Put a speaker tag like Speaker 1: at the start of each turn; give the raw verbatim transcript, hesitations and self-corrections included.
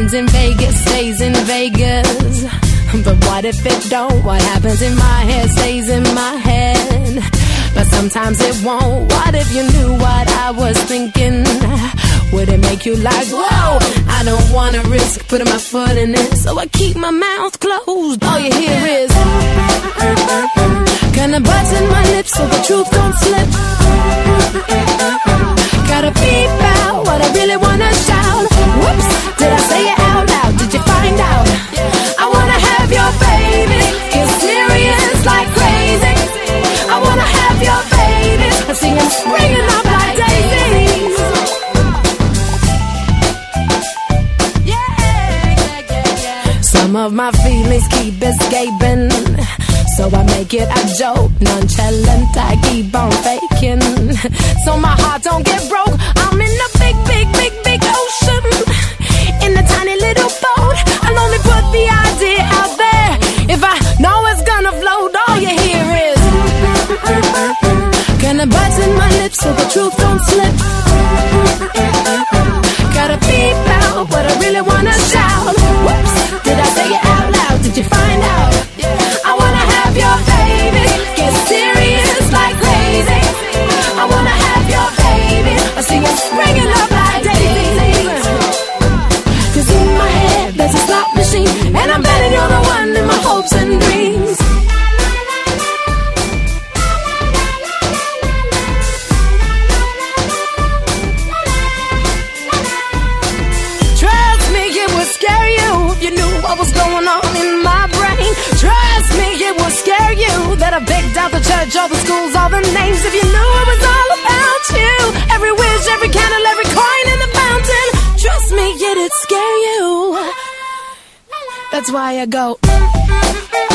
Speaker 1: happens in Vegas stays in Vegas. But what if it don't? What happens in my head stays in my head. But sometimes it won't. What if you knew what I was thinking? Would it make you like, whoa? I don't wanna risk putting my foot in it, so I keep my mouth closed. All you hear is gonna button my lips so the truth don't slip. Gotta beep out what I really wanna shout. Whoops, did I say it out loud? Did you find out? I wanna have your baby, get serious like crazy. I wanna have your baby, I see him springing up like daisies. Some of my feelings keep escaping, so I make it a joke, nonchalant, I keep on faking. So my heart don't get broke, I'm in a big, big, big, big ocean. In a tiny little boat, I'll only put the idea out there. If I know it's gonna float, all you hear is gonna button my lips so the truth don't slip. Gotta beep out what I really wanna shout. Whoops, did I say it out loud? Did you find out? I wanna have your baby, get serious like crazy. I wanna have your baby, I see you springing up like daisies. Cause in my head there's a slot machine, and I'm betting you're the one in my hopes and dreams. Trust me, it would scare you if you knew what was going on in my brain. Trust me, it would scare you that I picked out the church, all the schools, all the names. If you knew it was all about you, every wish, every candle, every coin in the fountain. Trust me, it'd scare you. That's why I go